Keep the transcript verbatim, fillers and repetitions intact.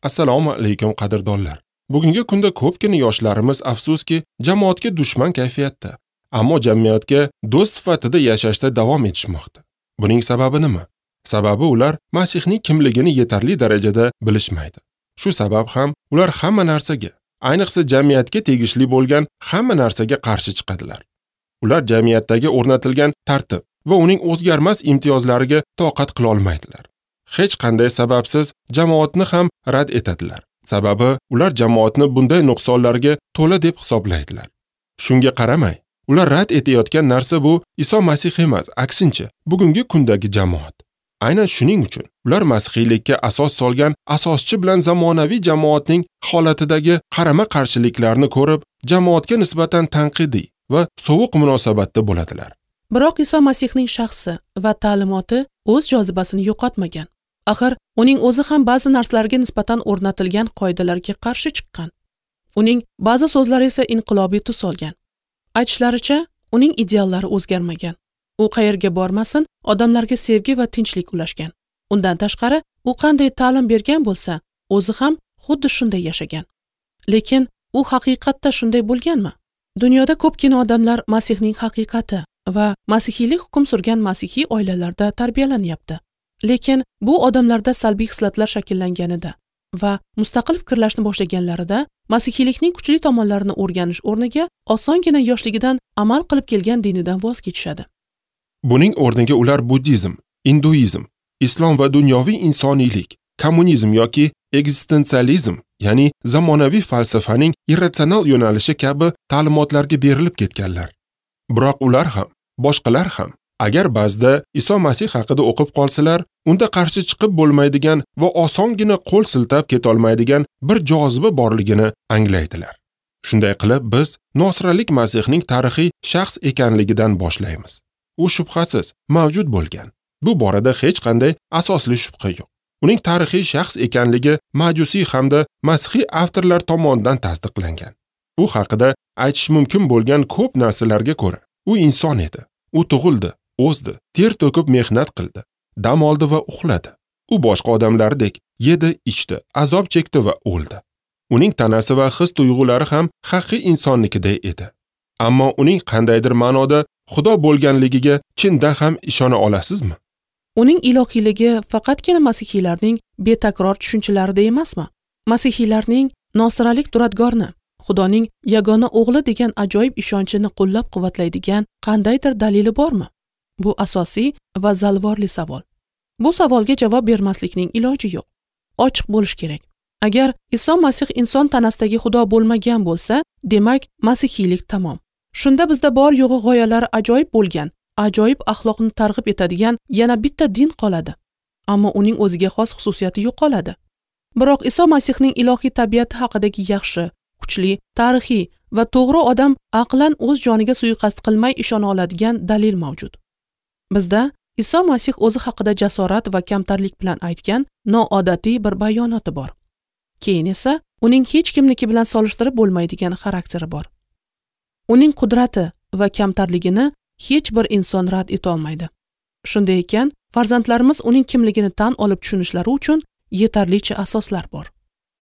Assalomu alaykum qadrdonlar. Bugungi kunda ko'pgina yoshlarimiz afsuski jamoatga dushman kayfiyatda, ammo jamiyatga do'st sifatida yashashda davom etishmoqda. Buning sababi nima? Sababi ular Masihning kimligini yetarli darajada bilishmaydi. Shu sabab ham ular hamma narsaga, ayniqsa jamiyatga tegishli bo'lgan hamma narsaga qarshi chiqadilar. Ular jamiyatdagi o'rnatilgan tartib va uning o'zgarmas imtiyozlariga toqat qila olmaydilar. Hech qanday sababsiz jamoatni ham rad etadilar. Sababi ular jamoatni bunday nuqsonlarga to'la deb hisoblaydilar. Shunga qaramay, ular rad etayotgan narsa bu Iso Masih emas, aksincha, bugungi kundagi jamoat. Aynan shuning uchun ular masihiylikka asos solgan asoschi bilan zamonaviy jamoatning holatidagi qarama-qarshiliklarni ko'rib, jamoatga nisbatan tanqidiy va sovuq munosabatda bo'ladilar. Biroq Iso Masihning shaxsi va ta'limoti o'z jozibasini yo'qotmagan. Axir uning o'zi ham ba'zi narsalarga nisbatan o'rnatilgan qoidalarga qarshi chiqqan. Uning ba'zi so'zlari esa inqilobiy tus olgan. Aytishlaricha, uning ideallari o'zgarmagan. U qayerga bormasin, odamlarga sevgi va tinchlik ulashgan. Undan tashqari, u qanday ta'lim bergan bo'lsa, o'zi ham xuddi shunday yashagan. Lekin u haqiqatda shunday bo'lganmi? Dunyoda ko'pgina odamlar Masihning haqiqati va masihiylik hukm surgan masihiy oilalarda tarbiyalanyapti. Lekin bu odamlarda salbiy hislatlar shakllanganida va mustaqil fikrlashni boshlaganlarida masihiylikning kuchli tomonlarini o'rganish o'rniga osongina yoshligidan amal qilib kelgan dinidan voz kechishadi. Buning o'rniga ular buddizm, hinduizm, islom va dunyoviy insoniylik, kommunizm yoki eksistensializm, ya'ni zamonaviy falsafaning irratsional yo'nalishi kabi ta'limotlarga berilib ketganlar. Biroq ular ham, boshqalar ham agar ba'zida Iso Masih haqida o'qib qolsalar, unda qarshi chiqib bo'lmaydigan va osongina qo'l siltab ketolmaydigan bir joziba borligini anglaydilar. Shunday qilib biz Nosralik Masihning tarixiy shaxs ekanligidan boshlaymiz. U shubhasiz mavjud bo'lgan. Bu borada hech qanday asosli shubha yo'q. Uning tarixiy shaxs ekanligi majusiy hamda masihiy avtorlar tomonidan tasdiqlangan. U haqida aytish mumkin bo'lgan ko'p narsalarga ko'ra, u inson edi. U tug'ildi, o'sdi, ter to'kib mehnat qildi, dam oldi va uxladi. U boshqa odamlardek yedi, ichdi, azob chekdi va o'ldi. Uning tanasi va his-tuyg'ulari ham haqiqiy insonnikiday edi. Ammo uning qandaydir ma'noda Xudo bo'lganligiga chindan ham ishona olasizmi? Uning ilohiyligi faqatgina masihiylarning betakror tushunchalarida emasmi? Masihiylarning nosralik duradgorni, Xudoning yagona o'g'li degan ajoyib ishonchini qo'llab-quvvatlaydigan qandaydir dalili bormi? Bu asosiy va zalvorli savol. Bu savolga javob bermaslikning iloji yo'q. Ochiq bo'lish kerak. Agar Iso Masih inson tanasidagi Xudo bo'lmagan bo'lsa, demak masihiylik tamom. Shunda bizda bor yo'g'i g'oyalari ajoyib bo'lgan, ajoyib axloqni targ'ib etadigan yana bitta din qoladi. Ammo uning o'ziga xos xususiyati yo'qoladi. Biroq Iso Masihning ilohiy tabiati haqidagi yaxshi, kuchli, tarixiy va to'g'ri odam aqlan o'z joniga suiqasd qilmay ishona oladigan dalil mavjud. Bizda Iso Masih o'zi haqida jasorat va kamtarlik bilan aytgan noodatiy bir bayonoti bor. Keyin esa uning hech kimniki bilan solishtirib bo'lmaydigan xarakteri bor. Uning qudrati va kamtarligini hech bir inson rad eta olmaydi. Shunday ekan, farzandlarimiz uning kimligini tan olib tushunishlari uchun yetarlicha asoslar bor.